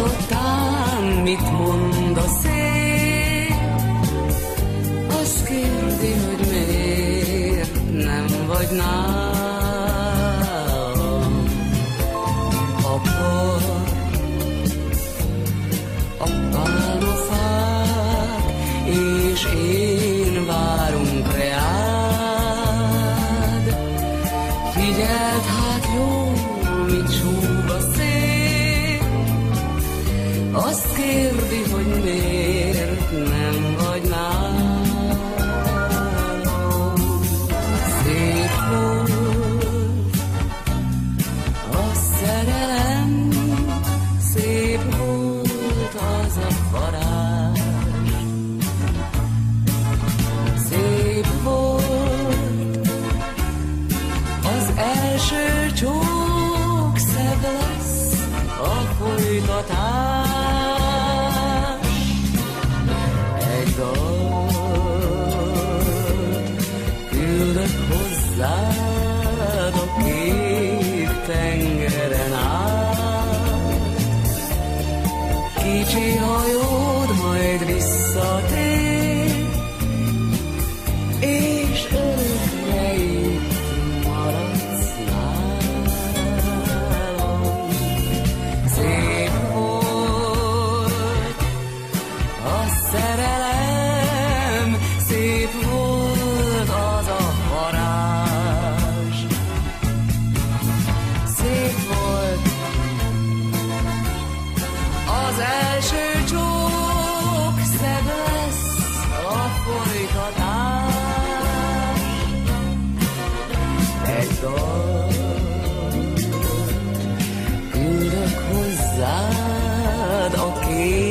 Azután mit mond a szél? Azt kérdi, hogy miért nem vagy nálam. A part, a pálmafák és én várunk reád. Figyeld hát jó, mit súg a szél. Azt kérdi, hogy miért nem vagy nálam. Szép volt a szerelem, szép volt az a varázs. Szép volt az első csók, szebb lesz a folytatás. Egy dalt küldök hozzád a kék tengeren át. Kicsi hajód majd visszatér, és örökre itt maradsz nálam. Szép volt a szerelem, szép volt az a varázs. Szép volt az első csók, szebb lesz a folytatás. Egy dalt küldök hozzád a kék